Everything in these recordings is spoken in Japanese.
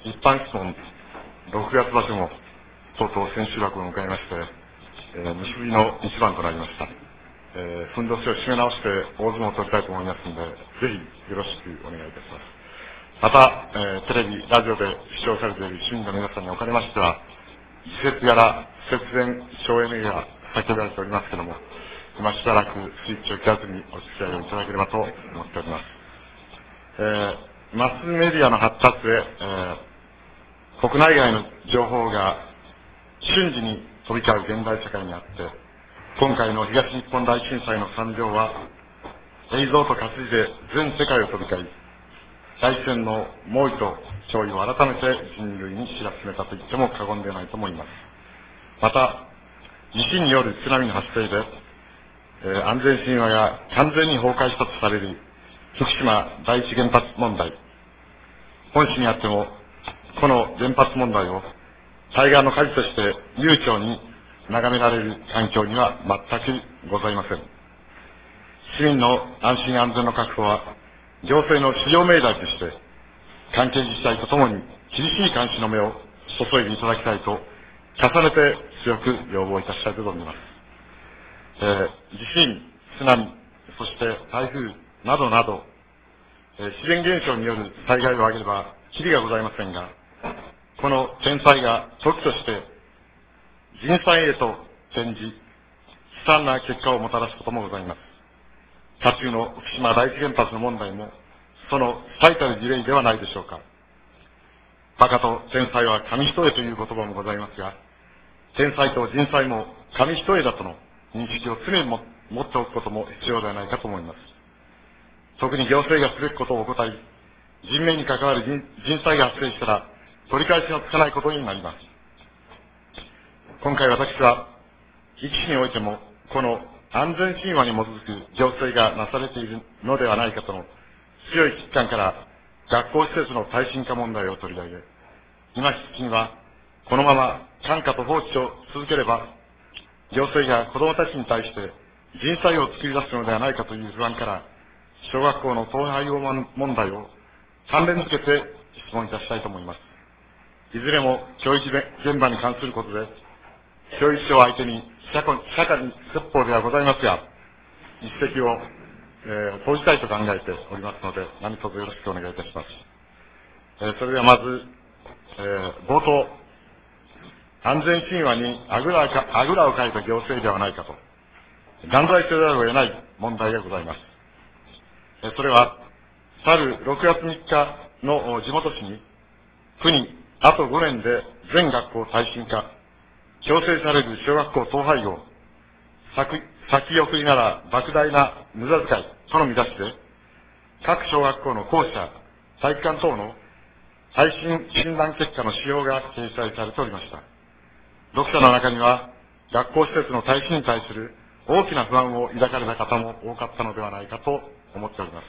一般質問、6月場所も、とうとう千秋楽を迎えまして、西日の一番となりました。ふんどしを締め直して大相撲を取りたいと思いますので、ぜひよろしくお願いいたします。また、テレビ、ラジオで視聴されている市民の皆さんにおかれましては、時節柄、節電、省エネが叫ばれておりますけれども、今しばらくスイッチを切らずにお付き合いをいただければと思っております。マスメディアの発達で、国内外の情報が瞬時に飛び交う現代社会にあって、今回の東日本大震災の惨状は、映像と活字で全世界を飛び交い、大自然の猛威と脅威を改めて人類に知らしめたと言っても過言ではないと思います。また、地震による津波の発生で、安全神話が完全に崩壊したとされる福島第一原発問題。本市にあっても、この原発問題を対岸の火事として悠長に眺められる環境には全くございません。市民の安心安全の確保は、行政の主要命題として、関係自治体とともに厳しい監視の目を注いでいただきたいと、重ねて強く要望いたしたいと思います。地震、津波、そして台風などなど、自然現象による災害を挙げれば、きりがございませんが、この天災が時として人災へと転じ、悲惨な結果をもたらすこともございます。渦中の福島第一原発の問題も、その最たる事例ではないでしょうか。馬鹿と天災は紙一重という言葉もございますが、天災と人災も紙一重だとの認識を常に持っておくことも必要ではないかと思います。特に行政がすべきことを怠り、人命に関わる人災が発生したら、取り返しのつかないことになります。今回私は、壱岐市においても、この安全神話に基づく行政がなされているのではないかとの強い危機感から、学校施設の耐震化問題を取り上げ、今必金は、このまま看過と放置を続ければ、行政が子供たちに対して人災を作り出すのではないかという不安から、小学校の統廃合問題を関連付けて質問いたしたいと思います。いずれも教育現場に関することで、教育省相手に社会に説法ではございますが、一石を、投じたいと考えておりますので、何卒よろしくお願いいたします。それではまず、冒頭、安全神話にあぐらをかいた行政ではないかと、断罪せざるを得ない問題がございます。それは、去る6月3日の地元紙に、国、あと5年で全学校耐震化、強制される小学校統廃合、先送りなら莫大な無駄遣いとの見出しで、各小学校の校舎、体育館等の耐震診断結果の仕様が掲載されておりました。読者の中には、学校施設の耐震に対する大きな不安を抱かれた方も多かったのではないかと思っております。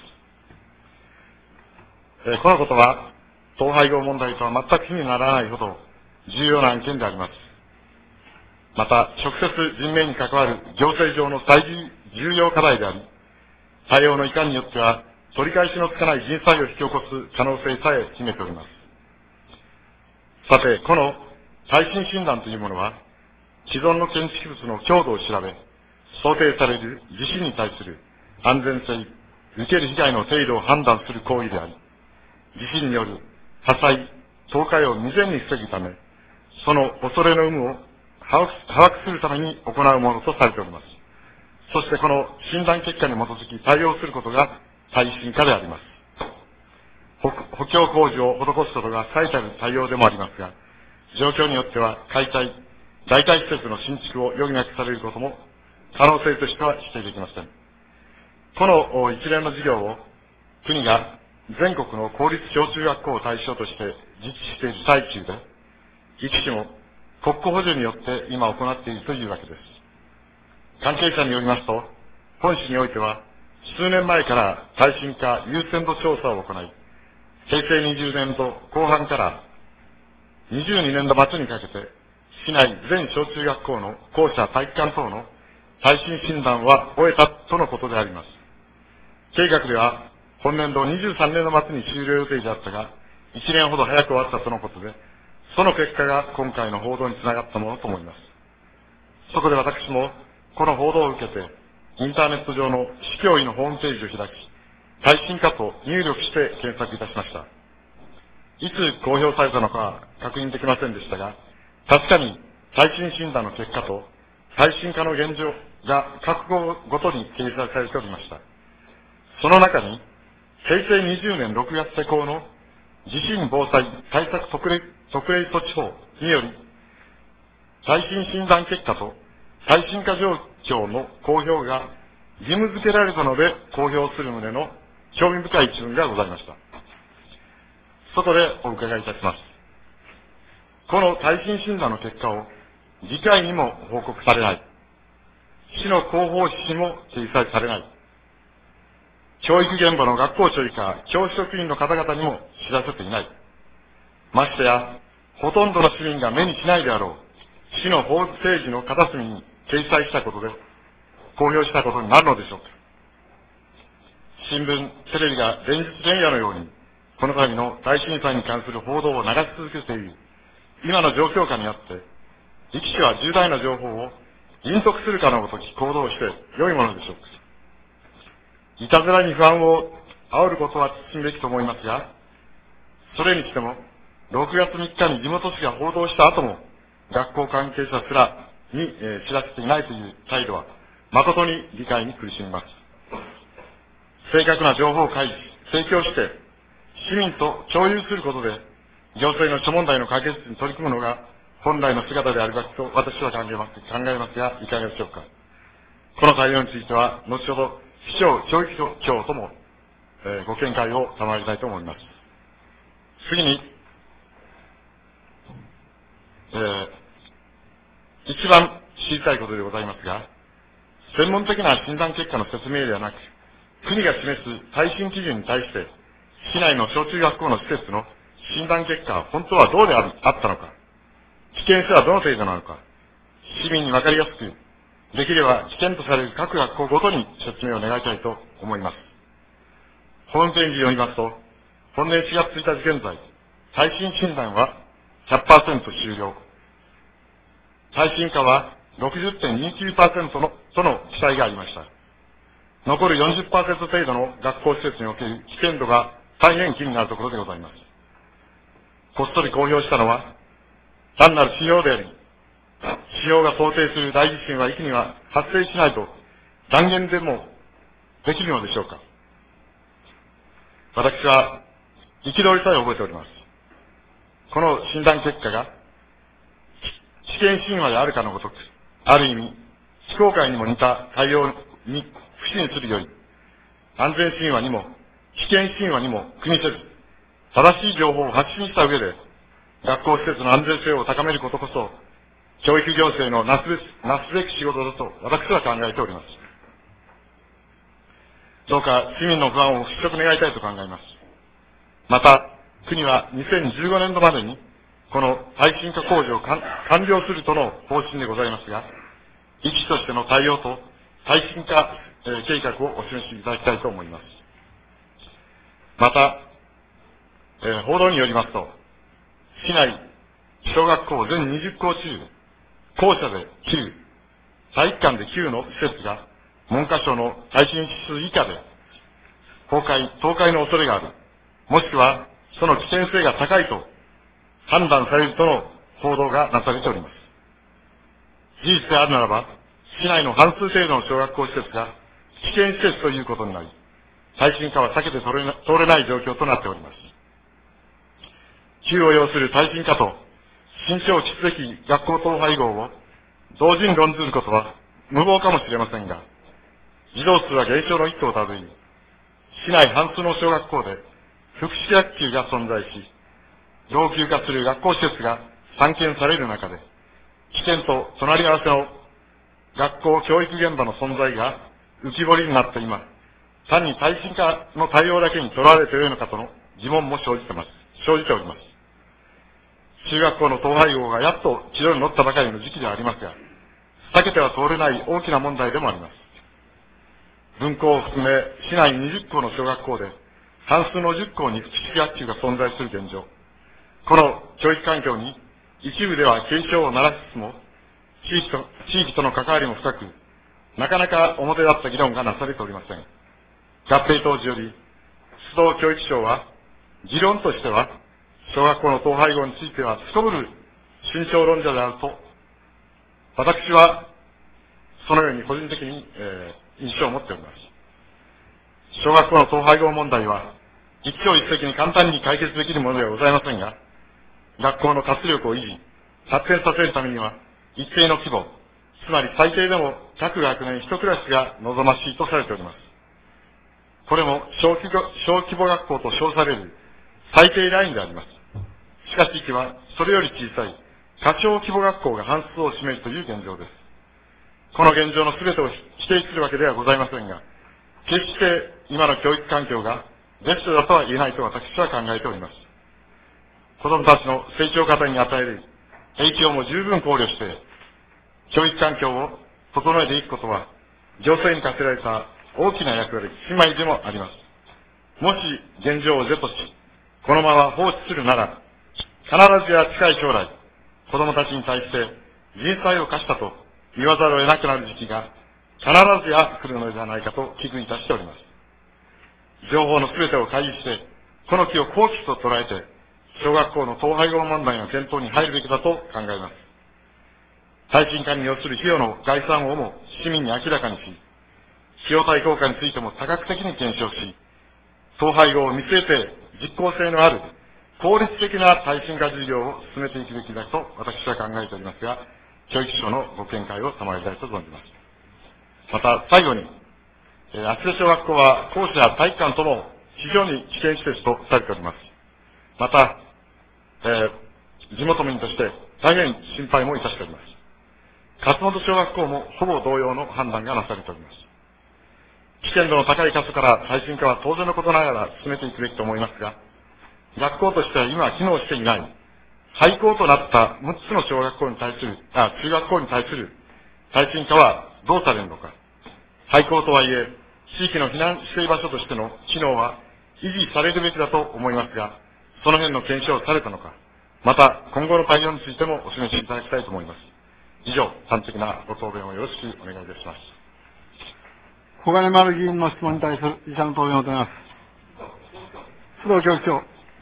このことは、統廃合問題とは全く気にならないほど重要な案件であります。また、直接人命に関わる行政上の最重要課題であり、対応のいかんによっては取り返しのつかない人災を引き起こす可能性さえ秘めております。さて、この耐震診断というものは、既存の建築物の強度を調べ、想定される地震に対する安全性、受ける被害の程度を判断する行為であり、地震による火災、倒壊を未然に防ぐため、その恐れの有無を把握するために行うものとされております。そしてこの診断結果に基づき対応することが耐震化であります。補強工事を施すことが最たる対応でもありますが、状況によっては解体、代替施設の新築を余儀なくされることも可能性としては否定できません。この一連の事業を国が全国の公立小中学校を対象として実施している最中で、壱岐市も国庫補助によって今行っているというわけです。関係者によりますと、本市においては数年前から耐震化優先度調査を行い、平成20年度後半から22年度末にかけて、市内全小中学校の校舎体育館等の耐震診断は終えたとのことであります。計画では、本年度23年度末に終了予定であったが、 1年ほど早く終わったとのことで、その結果が今回の報道につながったものと思います。そこで私も、この報道を受けて、インターネット上の市教委のホームページを開き、耐震化と入力して検索いたしました。いつ公表されたのかは確認できませんでしたが、確かに耐震診断の結果と耐震化の現状が各号ごとに掲載されておりました。その中に、平成20年6月施行の地震防災対策特例措置法により、耐震診断結果と耐震化状況の公表が義務付けられたので公表する旨の興味深い一文がございました。そこでお伺いいたします。この耐震診断の結果を議会にも報告されない。市の広報誌にも掲載されない。教育現場の学校長以下、教師職員の方々にも知らせていない。ましてや、ほとんどの市民が目にしないであろう、市のホームページの片隅に掲載したことで、公表したことになるのでしょうか。新聞、テレビが連日連夜のように、この度の大震災に関する報道を流し続けている、今の状況下にあって、力士は重大な情報を隠匿するかのごとき行動をして良いものでしょうか。いたずらに不安を煽ることは慎むべきと思いますが、それにしても、6月3日に地元紙が報道した後も、学校関係者すらに、知らせていないという態度は、誠に理解に苦しみます。正確な情報を開示、提供して、市民と共有することで、行政の諸問題の解決に取り組むのが本来の姿であるべきと私は考えますが、いかがでしょうか。この対応については、後ほど、市長、教育庁とも、ご見解を賜りたいと思います。次に、一番知りたいことでございますが、専門的な診断結果の説明ではなく、国が示す耐震基準に対して、市内の小中学校の施設の診断結果は本当はどうであったのか、危険性はどの程度なのか、市民にわかりやすく、できれば危険とされる各学校ごとに説明を願いたいと思います。ホームページによりますと、本年4月1日現在、耐震診断は 100% 終了。耐震化は 60.29% との記載がありました。残る 40% 程度の学校施設における危険度が大変気になるところでございます。こっそり公表したのは、単なる指標であり、指標が想定する大地震は域には発生しないと断言でもできるのでしょうか。私は、憤りさえ覚えております。この診断結果が、知見神話であるかのごとく、ある意味、非公開にも似た対応に不信するより、安全神話にも、危険神話にも組みせず、正しい情報を発信した上で、学校施設の安全性を高めることこそ、教育行政のなすべき仕事だと私は考えております。どうか市民の不安を払拭願いたいと考えます。また、国は2015年度までに、この耐震化工事を完了するとの方針でございますが、力士としての対応と耐震化計画をお示しいただきたいと思います。また、報道によりますと、市内小学校全20校中、校舎で9、体育館で9の施設が文科省の耐震指数以下で倒壊の恐れがある、もしくはその危険性が高いと判断されるとの報道がなされております。事実であるならば、市内の半数程度の小学校施設が危険施設ということになり、耐震化は避けて通れない状況となっております。急を要する耐震化と慎重を期すべき学校統廃合を同時に論ずることは無謀かもしれませんが、児童数は減少の一途をたどり、市内半数の小学校で福祉学級が存在し、老朽化する学校施設が散見される中で、危険と隣り合わせの学校教育現場の存在が浮き彫りになった今、単に耐震化の対応だけにとらわれているのかとの疑問も生じております。中学校の統廃合がやっと軌道に乗ったばかりの時期ではありますが、避けては通れない大きな問題でもあります。分校を含め、市内20校の小学校で、 半数の10校に複式学級が存在する現状。この教育環境に一部では警鐘を鳴らしつつも、地域との関わりも深く、なかなか表立った議論がなされておりません。合併当時より、出動教育省は、議論としては、小学校の統廃合については、すこぶる慎重論者であると、私は、そのように個人的に、印象を持っております。小学校の統廃合問題は、一朝一夕に簡単に解決できるものではございませんが、学校の活力を維持、発展させるためには、一定の規模、つまり最低でも各学年一クラスが望ましいとされております。これも小規模学校と称される最低ラインであります。しかし地域はそれより小さい過小規模学校が半数を占めるという現状です。この現状の全てを否定するわけではございませんが、決して今の教育環境がベストだとは言えないと私は考えております。子供たちの成長過程に与える影響も十分考慮して、教育環境を整えていくことは、行政に課せられた大きな役割、使命でもあります。もし現状を是とし、このまま放置するなら、必ずや近い将来、子供たちに対して人災を課したと言わざるを得なくなる時期が、必ずや来るのではないかと危惧いたしております。情報の全てを開示して、この機を好機と捉えて、小学校の統廃合問題の検討に入るべきだと考えます。耐震化に要する費用の概算をも市民に明らかにし、費用対効果についても多角的に検証し、統廃合を見据えて実効性のある効率的な耐震化事業を進めていくべきだと私は考えておりますが、教育省のご見解を賜りたいと存じます。また最後に、厚手小学校は校舎や体育館とも非常に危険施設とされております。また、地元民として大変心配もいたしております。勝本小学校もほぼ同様の判断がなされております。危険度の高い箇所から耐震化は当然のことながら進めていくべきと思いますが、学校としては今機能していない、廃校となった6つの中学校に対する耐震化はどうされるのか。廃校とはいえ、地域の避難指定場所としての機能は維持されるべきだと思いますが、その辺の検証をされたのか、また今後の対応についてもお示しいただきたいと思います。以上、端的なご答弁をよろしくお願いいたします。 小金丸議員の質問に対する自社の答弁を求めます。須藤教育長。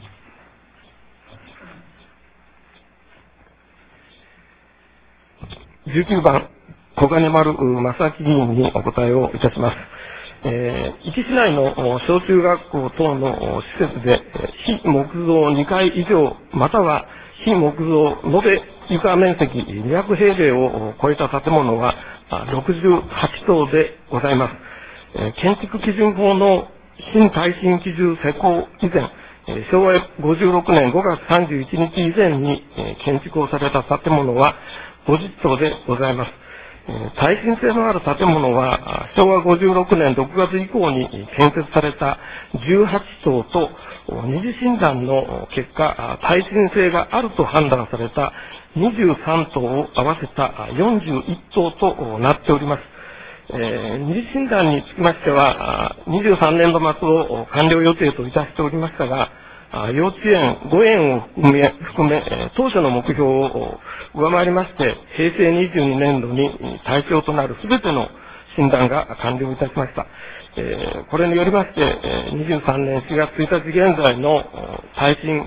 19番、小金丸正明議員にお答えをいたします。壱岐市内の小中学校等の施設で、非木造2階以上、または非木造延べ床面積200平米を超えた建物は68棟でございます。建築基準法の新耐震基準施行以前、昭和56年5月31日以前に建築をされた建物は50棟でございます。耐震性のある建物は昭和56年6月以降に建設された18棟と二次診断の結果、耐震性があると判断された23棟を合わせた41棟となっております。二次診断につきましては、23年度末を完了予定といたしておりましたが、幼稚園5園を含め、当初の目標を上回りまして、平成22年度に対象となるすべての診断が完了いたしました。これによりまして、23年4月1日現在の耐震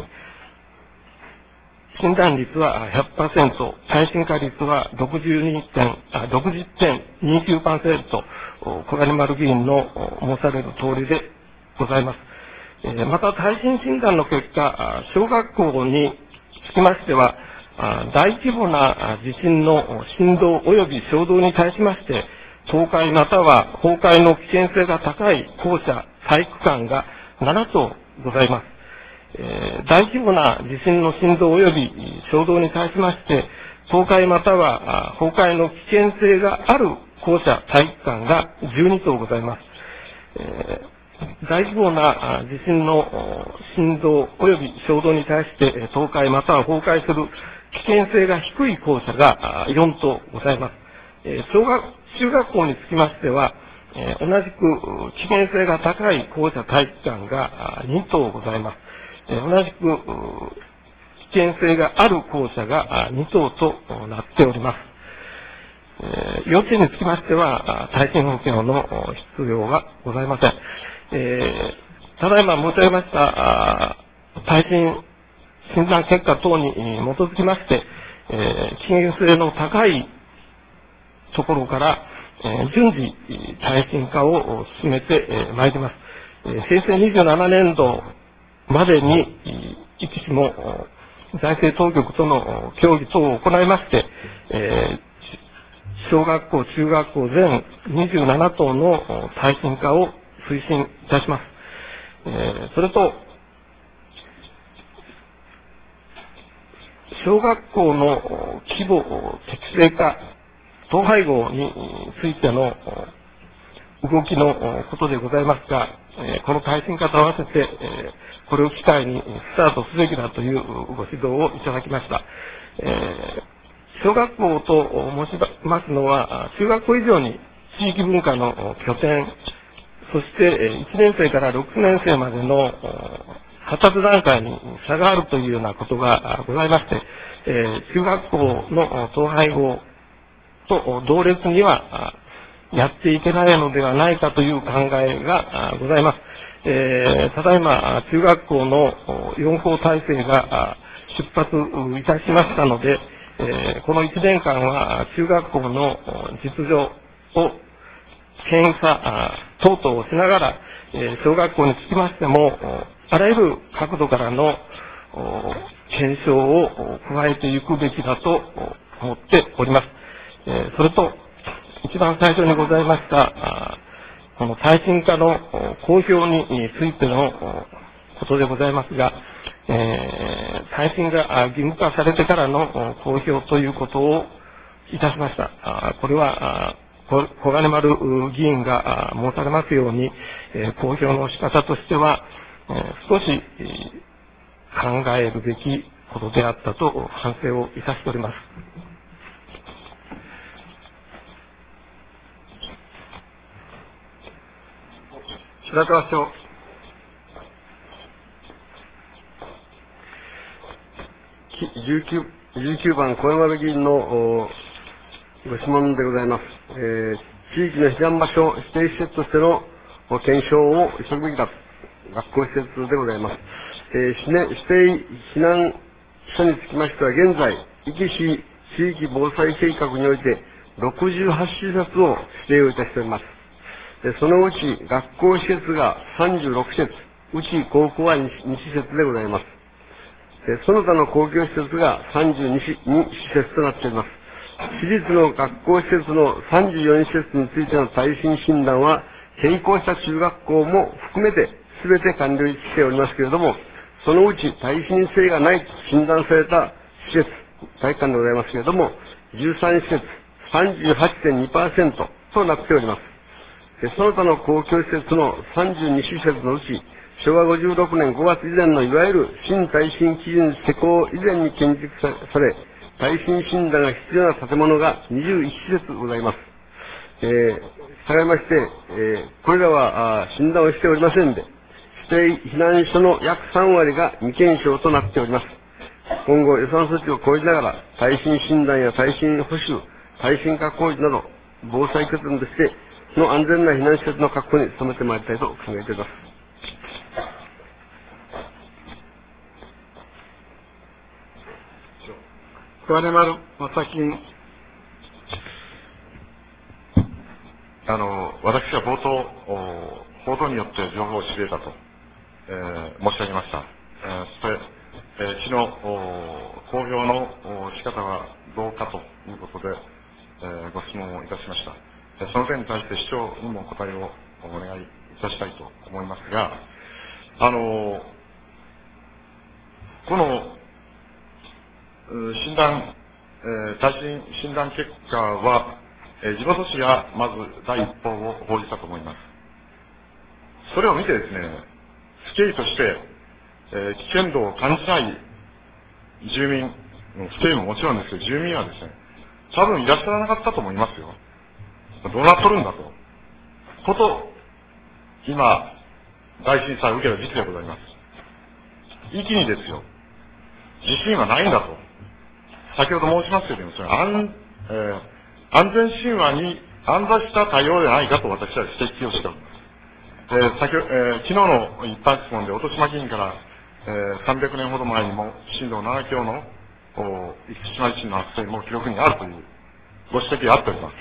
診断率は 100%、耐震化率は60.29%、小金丸議員の申される通りでございます。また、耐震診断の結果、小学校につきましては、大規模な地震の振動及び衝動に対しまして、倒壊または崩壊の危険性が高い校舎、体育館が7棟ございます。大規模な地震の振動及び衝動に対しまして、倒壊または崩壊の危険性がある校舎、体育館が12棟ございます。大規模な地震の振動及び衝動に対して倒壊または崩壊する危険性が低い校舎が4棟ございます。中学校につきましては、 同じく危険性が高い校舎体育館が2棟ございます。同じく危険性がある校舎が2棟となっております。幼稚園につきましては、耐震補強の必要はございません。ただいま申し上げました耐震診断結果等に基づきまして、危険性の高いところから、順次耐震化を進めてまいります。平成27年度までに、いくしも財政当局との協議等を行いまして、小学校、中学校全27棟の耐震化を推進いたします。それと、小学校の規模適正化、統廃合についての動きのことでございますが、この耐震化と合わせて、これを機会にスタートすべきだというご指導をいただきました。小学校と申しますのは、中学校以上に地域文化の拠点、そして1年生から6年生までの発達段階に差があるというようなことがございまして、中学校の統廃合と同列にはやっていけないのではないかという考えがございます。ただいま中学校の4校体制が出発いたしましたので、この1年間は中学校の実情を検査等々をしながら、小学校につきましても、あらゆる角度からの検証を加えていくべきだと思っております。それと、一番最初にございました、この耐震化の公表についてのことでございますが、耐震が義務化されてからの公表ということをいたしました。これは、小金丸議員が申されますように、公表の仕方としては、少し考えるべきことであったと反省をいたしております。 白川市長。 19番、小山部議員のご質問でございます。地域の避難場所指定施設としての検証を急ぐべきだと。学校施設でございます。指定避難所につきましては、現在、壱岐市地域防災計画において、68施設を指定をいたしております。そのうち、学校施設が36施設、うち高校は 2施設でございます。その他の公共施設が32施設となっております。私立の学校施設の34施設についての耐震診断は、並行した中学校も含めて全て完了しておりますけれども、そのうち耐震性がないと診断された施設、体育館でございますけれども、13施設、38.2% となっております。その他の公共施設の32施設のうち、昭和56年5月以前のいわゆる新耐震基準施行以前に建築され、耐震診断が必要な建物が21施設ございます。従いまして、これらは診断をしておりませんで、指定避難所の約3割が未検証となっております。今後予算措置を講じながら、耐震診断や耐震補修、耐震化工事など、防災拠点としての安全な避難施設の確保に努めてまいりたいと考えております。 小金丸正樹議員。 私は冒頭、報道によって情報を知り得たと、申し上げました。そして、市の公表の仕方はどうかということで、ご質問をいたしました。その点に対して市長にもお答えをお願いいたしたいと思いますが、この耐震診断結果は、地元紙がまず第一報を報じたと思います。それを見てですね、経緯として、危険度を感じない住民、不定ももちろんですけど、住民はですね、多分いらっしゃらなかったと思いますよ。どうなっとるんだと。 こと、今、大震災を受けた時期でございます。一気にですよ、地震はないんだと。先ほど申しましたように、安全神話に安座した対応ではないかと私は指摘をしております。昨日の一般質問で、音島議員から、300年ほど前にも震度7強の生島地震の発生も記録にあるというご指摘があっております。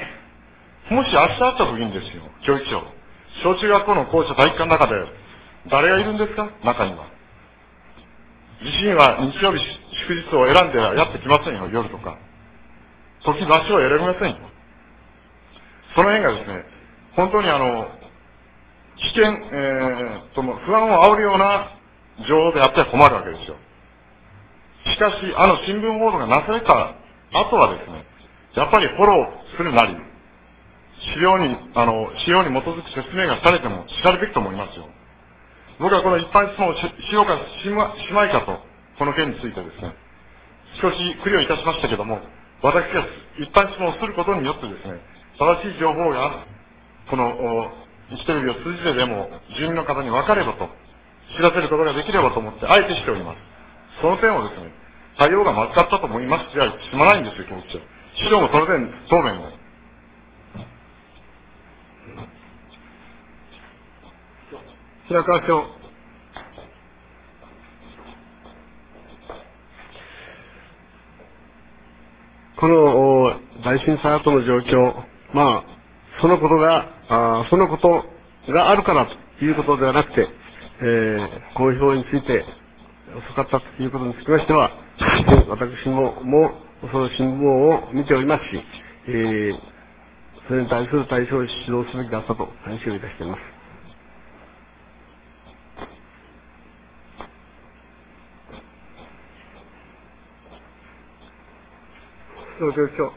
もし明日あった時にですよ、教育長、小中学校の校舎体育館の中で誰がいるんですか、中には。地震は日曜日祝日を選んでやってきませんよ、夜とか。時場所を選びませんよ。その辺がですね、本当に危険、不安を煽るような情報であっては困るわけですよ。しかし、新聞報道がなされた後はですね、やっぱりフォローするなり、資料に基づく説明がされても叱るべきと思いますよ。僕はこの一般質問をしようかしまいかと、この件についてですね、少し苦慮いたしましたけども、私が一般質問をすることによってですね、正しい情報が、この、フジテレビを通じてでも、住民の方に分かればと、知らせることができればと思って、あえてしております。その点をですね、対応がまずかったと思いますじゃ済まないんですよ、教育長。市長もその点、答弁を。 白川町。 この大震災後の状況、そのことがあるからということではなくて、公表について遅かったということにつきましては、私もその新聞を見ておりますし、それに対する対処を指導すべきだったと話をいたしています。 教育長。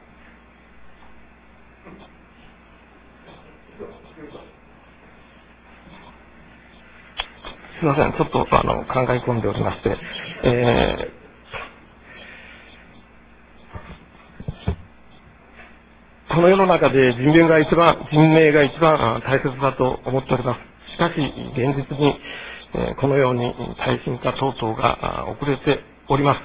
すみません、ちょっと考え込んでおりまして、この世の中で人命が一番大切だと思っております。しかし、現実に、このように耐震化等々が遅れております。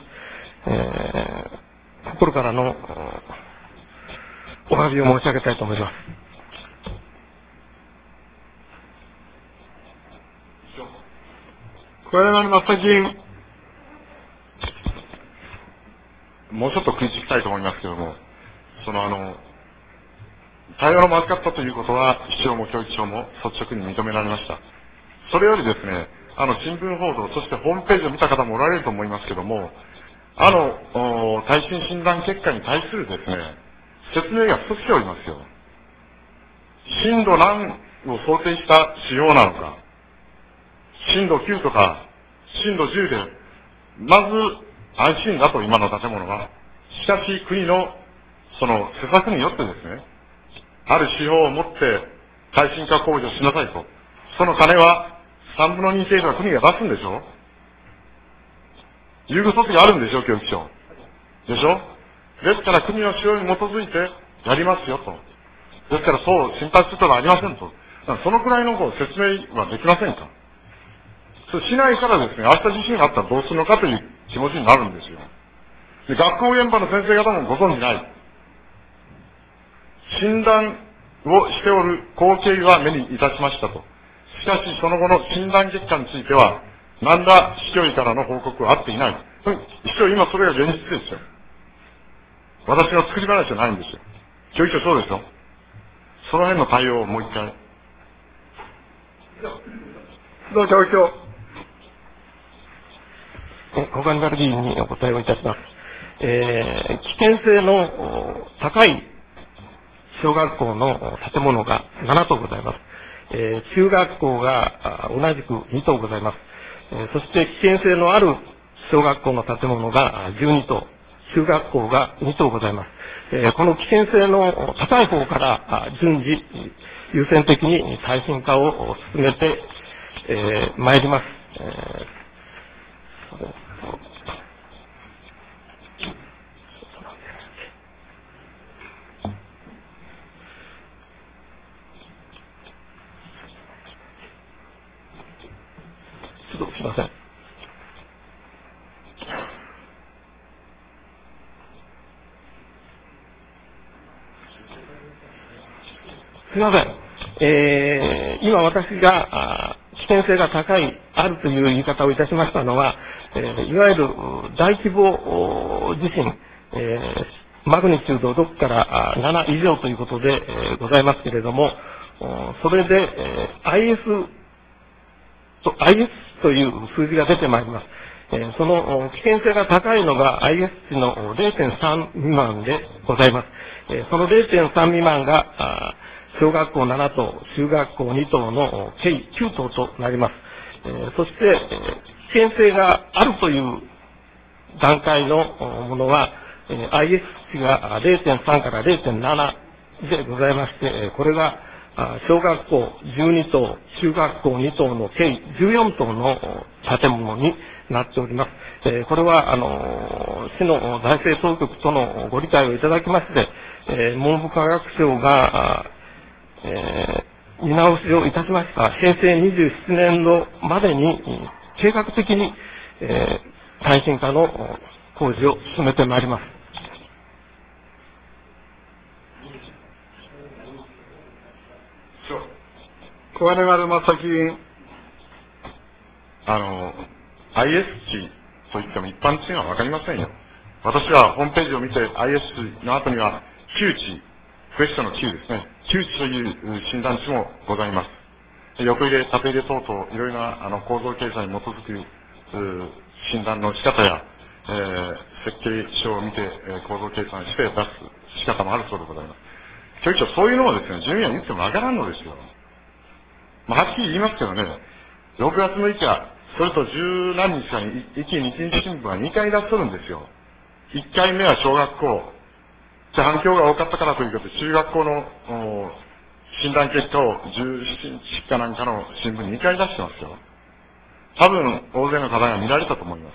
心からのお詫びを申し上げたいと思います。 小柳正議員。 もうちょっと食いつきたいと思いますけれども、対応のまずかったということは、市長も教育長も率直に認められました。それよりですね、新聞報道、そしてホームページを見た方もおられると思いますけれども、耐震診断結果に対するですね、説明が不足しておりますよ。震度何を想定した指標なのか、震度9とか、震度10で、まず安心だと、今の建物は。しかし、国の、施策によってですね、ある指標を持って、耐震化工事をしなさいと。その金は、3分の2程度は国が出すんでしょ。優遇措置があるんでしょ、教育長。でしょ。ですから、国の指標に基づいて、やりますよと。ですから、そう心配することはありませんと。そのくらいの説明はできませんか。そうしないからですね、明日地震があったらどうするのかという気持ちになるんですよ。で、学校現場の先生方もご存じない。診断をしておる光景は目にいたしましたと。しかし、その後の診断結果については、何ら市長からの報告はあっていない。市長、今それが現実ですよ。私の作り話じゃないんですよ。教育長そうですよ。その辺の対応をもう一回。 須藤教育長。 小金丸議員にお答えをいたします。危険性の高い小学校の建物が7棟ございます。中学校が同じく2棟ございます。そして危険性のある小学校の建物が12棟、中学校が2棟ございます。この危険性の高い方から順次優先的に耐震化を進めてまいります。 すいません。すみません。今私が危険性が高い、あるという言い方をいたしましたのは、いわゆる大規模地震、マグニチュード6から7以上ということで、ございますけれども、それで、IS という数字が出てまいります。その危険性が高いのが IS 値の 0.3 未満でございます。その 0.3 未満が小学校7棟、中学校2棟の計9棟となります。そして、危険性があるという段階のものは、IS 値が 0.3 から 0.7 でございまして、これが小学校12棟、中学校2棟の計14棟の建物になっております。これは、市の財政当局とのご理解をいただきまして、文部科学省が、見直しをいたしました平成27年度までに計画的に、耐震化の工事を進めてまいります。 小金丸正樹議員。 IS 値といっても一般値がわかりませんよ。私はホームページを見て IS 値の後には9値、クエスチョンの9ですね。9値という診断値もございます。横入れ、縦入れ等々、いろいろな構造計算に基づく診断の仕方や、設計書を見て、構造計算して出す仕方もあるそうでございます。教育長、そういうのをですね、住民は言ってもわからんのですよ。はっきり言いますけどね、6月6日、それと十何日かに、一気に日日新聞は2回出しとるんですよ。1回目は小学校、反響が多かったからということで、中学校の診断結果を17日かなんかの新聞に2回出してますよ。多分、大勢の方が見られたと思います。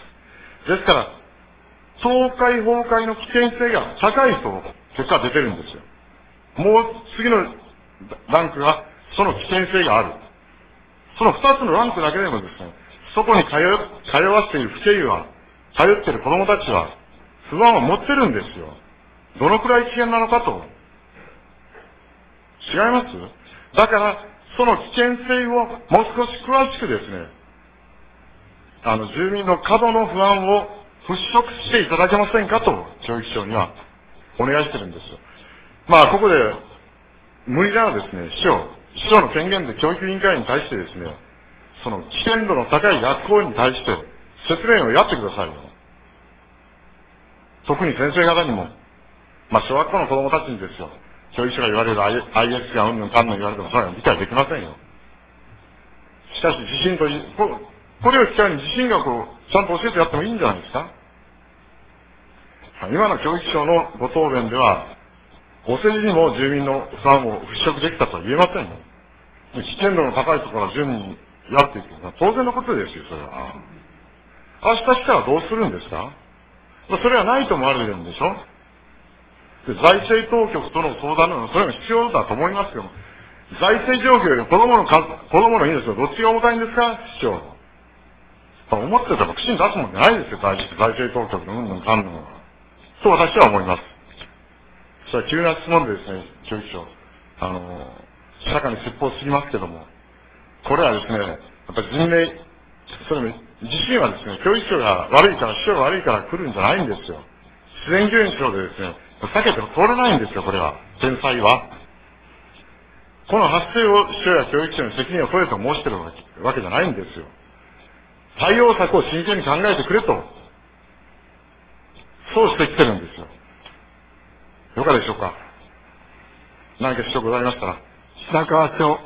ですから、倒壊崩壊の危険性が高いと結果出てるんですよ。もう次のランクが、その危険性がある。その2つのランクだけでもですね、そこに通わせている父兄は、通っている子供たちは、不安を持ってるんですよ。どのくらい危険なのかと。違います？だから、その危険性をもう少し詳しくですね、住民の過度の不安を払拭していただけませんかと、教育省にはお願いしてるんですよ。ここで、無理ならですね、市長の権限で教育委員会に対してですね、その危険度の高い学校に対して説明をやってくださいよ。特に先生方にも、小学校の子供たちにですよ、教育者が言われる IS がうんぬんかんぬん言われてもそれは理解できませんよ。しかし地震という、これを機会に地震学をちゃんと教えてやってもいいんじゃないですか。今の教育省のご答弁では、お世辞にも住民の不安を払拭できたとは言えませんよ。危険度の高いところは順にやっていく。当然のことですよ、それは。明日来たらどうするんですか？それはないと思われるんでしょ？で、財政当局との相談なのそれも必要だと思いますけど、財政状況より子供の命をどっちが重たいんですか、市長。思ってたら口に出すもんじゃないですよ、財政当局のうんぬんかんぬんは。と私は思います。それは急な質問でですね、教育長。社会に説法すぎますけども、これはですね、やっぱり人命、それも、自身はですね、教育長が悪いから、市長が悪いから来るんじゃないんですよ。自然現象でですね、避けて通れないんですよ、これは。天災は。この発生を市長や教育長に責任を取れと申してるわけじゃないんですよ。対応策を真剣に考えてくれと。そうしてきてるんですよ。よかでしょうか。何か主張ございましたら。 白川町。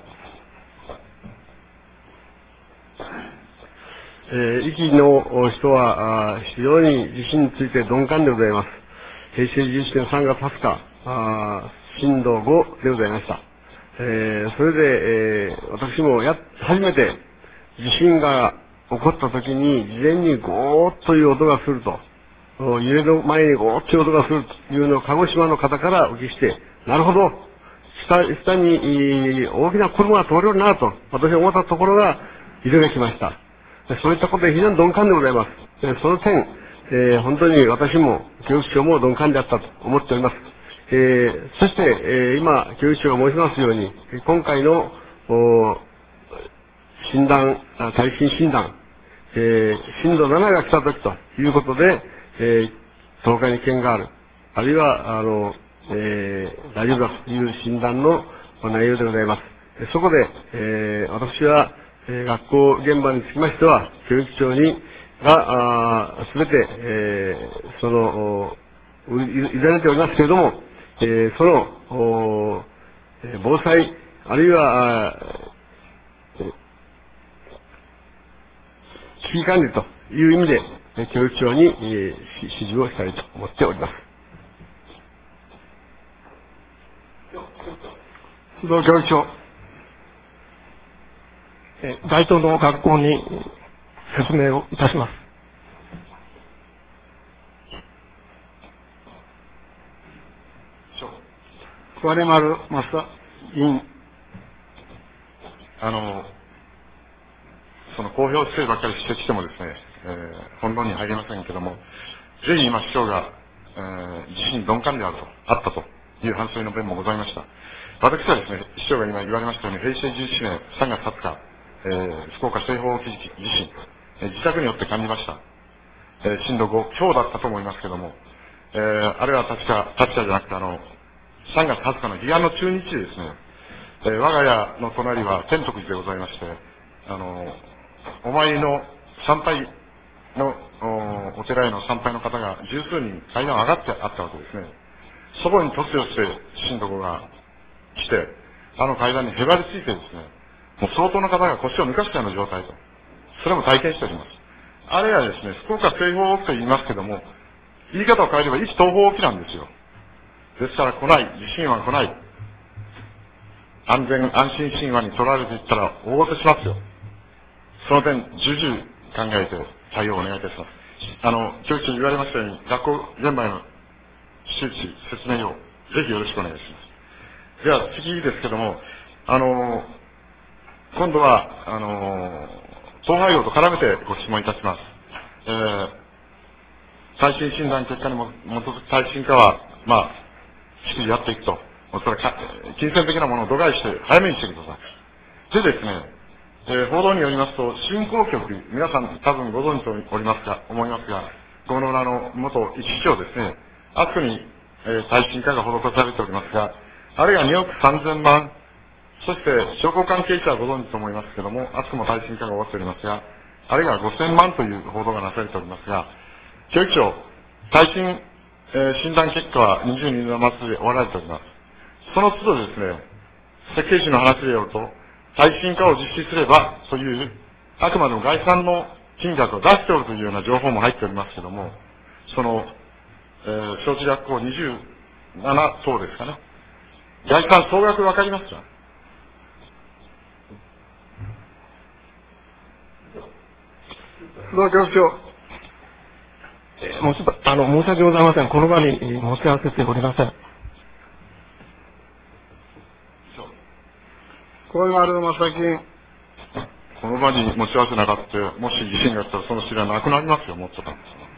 壱岐の人は非常に地震について鈍感でございます。平成11年3月20日、震度5でございました。それで、私も初めて地震が起こった時に事前にゴーッという音がすると、揺れの前にゴーッという音がするというのを鹿児島の方からお聞きして、なるほど、下に大きな車が通れるなと私は思ったところが揺れが来ました。 そういったことで非常に鈍感でございます。その点、本当に私も教育長も鈍感であったと思っております。そして、今、教育長が申しますように、今回の耐震診断、震度7が来たときということで、倒壊に危険がある。あるいは、大丈夫だという診断の内容でございます。そこで、私は、学校現場につきましては、教育長が、すべて、委ねておりますけれども、その、防災、あるいは、危機管理という意味で、教育長に、指示をしたいと思っております。 須藤教育長。 該当の学校に説明をいたします。 小金丸正議員。 その公表規制ばっかり指摘してもですね、本論に入りませんけども、ぜひ今市長が、自身鈍感であったという反省の弁もございました。私はですね、市長が今言われましたように、平成17年3月20日、福岡西方沖地震、自宅によって感じました。震度5強だったと思いますけども、あれは確かじゃなくて3月20日の彼岸の中日でですね、我が家の隣は天徳寺でございまして、お参りの参拝のお寺への参拝の方が十数人階段上がってあったわけですね。そこに突如して震度5が来て、階段にへばりついてですね、もう相当の方が腰を抜かしたような状態と。それも体験しております。あれはですね、福岡西方沖と言いますけども、言い方を変えれば一東方沖なんですよ。ですから来ない、地震は来ない。安全安心神話に取られていったら大ごとしますよ。その点、重々考えて対応をお願いいたします。教育長に言われましたように、学校現場への周知、説明をぜひよろしくお願いします。では次ですけども、今度は、統廃合と絡めてご質問いたします。耐震診断結果にも基づく耐震化は、しっかりやっていくと。それから金銭的なものを度外視して早めにしてください。でですね、報道によりますと、振興局、皆さん多分ご存知と思いますが、郷野浦の元一市長ですね、あそこに、耐震化が施されておりますが、あれが2億3000万、そして商工関係者はご存知と思いますけども、あそこも耐震化が終わっておりますが、あれが5000万という報道がなされておりますが、教育長、耐震、診断結果は22年の末で終わられております。その都度ですね、設計士の話でよると、耐震化を実施すれば、という、あくまでも概算の金額を出しておるというような情報も入っておりますけども、その、小中学校27等ですかね。概算総額わかりますか？ 須藤教育長。 申し訳ございません。この場に申し合わせておりません。 小金丸正議員。 この場に持ち合わせなかった、もし地震があったらその資料はなくなりますよ、もっとか。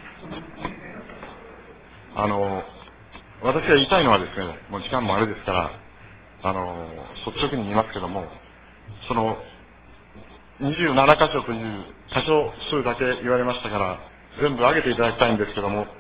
私が言いたいのはですね、もう時間もあれですから、率直に言いますけども、その、27箇所という箇所数だけ言われましたから、全部上げていただきたいんですけども、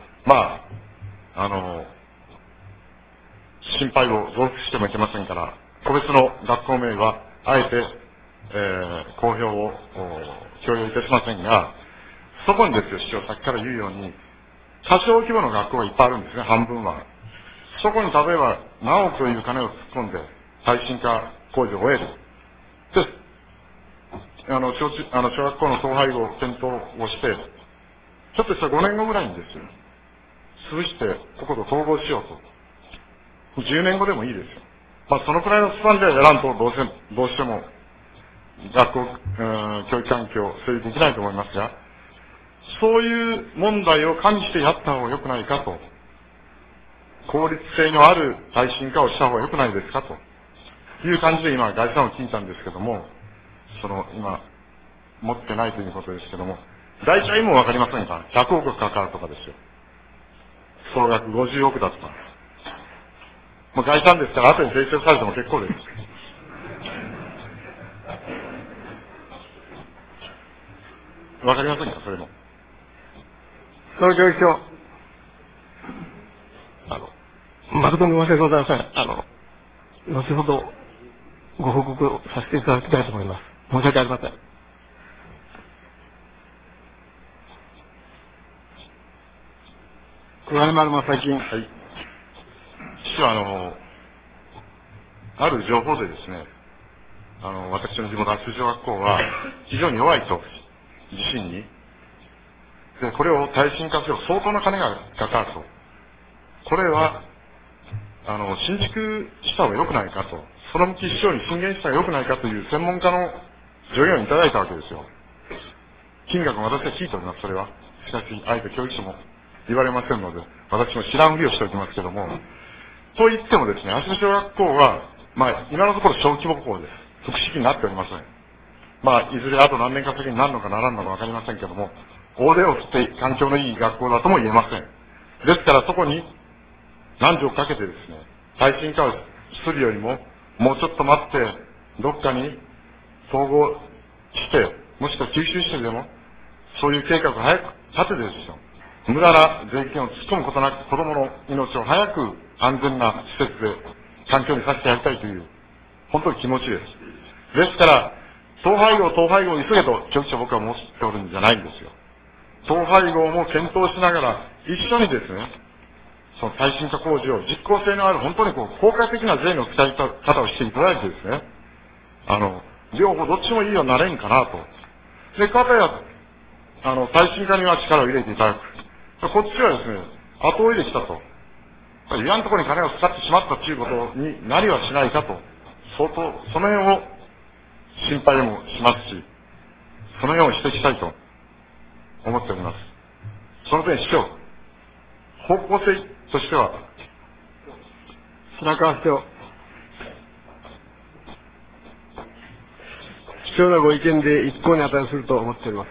心配を増幅してもいけませんから、個別の学校名は、あえて、公表を強要いたしませんが、そこにですよ、市長さっきから言うように、多少規模の学校がいっぱいあるんですね、半分は。そこに例えば何億という金を突っ込んで、耐震化工事を終える。で、小学校の統廃合を検討をして、ちょっとした5年後ぐらいにですよ、潰して、ここと統合しようと。10年後でもいいですよ。そのくらいのスパンでやらんとどうしても、学校、教育環境を整理できないと思いますが、そういう問題を加味してやった方が良くないかと。効率性のある耐震化をした方が良くないですかという感じで今、概算を聞いたんですけども、今、 持ってないということですけども、大体もうわかりませんか？ 100 億かかるとかですよ。総額50億だとか。もう概算ですから後に訂正されても結構です。わかりませんか、それも。 総理教育長。 誠に申し訳ございません。後ほどご報告をさせていただきたいと思います。申し訳ありません。 小金丸正金。 はい。父はある情報でですね、私の地元厚小学校は非常に弱いと、地震に。で、これを耐震化する相当な金がかかると。これは、新築した方が良くないかと。その向き市長に進言した方が良くないかという専門家の助言をいただいたわけですよ。金額も私は聞いております、それは。しかし、あえて教育者も言われませんので、私も知らんふりをしておきますけども、と言ってもですね、厚小学校は、今のところ小規模校です。複式になっておりません。いずれあと何年か先になるのかならんのかわかりませんけども、大手を振って環境のいい学校だとも言えません。ですからそこに何時をかけてですね、耐震化をするよりも、もうちょっと待って、どっかに統合して、もしくは吸収してでも、そういう計画を早く立ててですよ。無駄な税金を突っ込むことなく、子供の命を早く安全な施設で環境にさせてやりたいという、本当に気持ちです。ですから、統廃合を急げと、教育者僕は申しておるんじゃないんですよ。統廃合も検討しながら、一緒にですね、その耐震化工事を実効性のある、本当に効果的な税の使い方をしていただいてですね、両方どっちもいいようになれんかなと。で、かたや、耐震化には力を入れていただく。こっちはですね、後追いできたと。いらんところに金を使ってしまったということになりはしないかと。相当、その辺を心配もしますし、その辺を指摘したいと思っております。その点、市長、方向性としては、 白川市長。 貴重なご意見で一考に値すると思っております。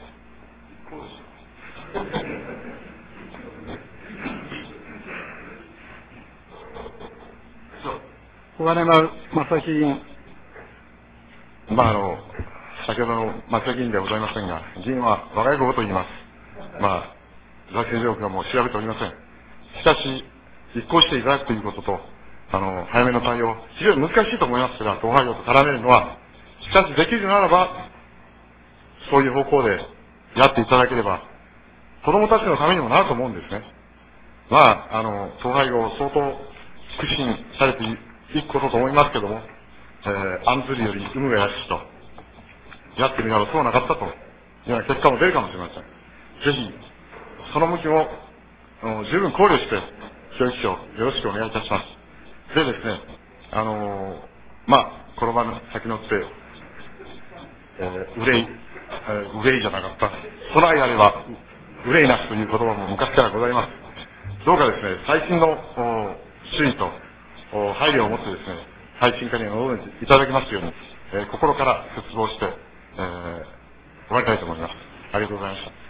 小金丸正樹議員。 先ほどの松江議員ではございませんが、議員は若いことと言います。財政状況はもう調べておりません。しかし、実行していただくということと、早めの対応、非常に難しいと思いますが、統廃合と絡めるのは、しかしできるならば、そういう方向でやっていただければ、子供たちのためにもなると思うんですね。統廃合を相当促進されていくことと思いますけども、案ずるより有無がやしと、やってみればそうなかったというような結果も出るかもしれません。ぜひ、その向きを十分考慮して、教育長、よろしくお願いいたします。でですね、この場の先のって、憂いじゃなかった。備えあれば、憂いなしという言葉も昔からございます。どうかですね、最新の注意と配慮を持ってですね、耐震化に臨んでいただきますように、心から切望して、終わりたいと思います。ありがとうございました。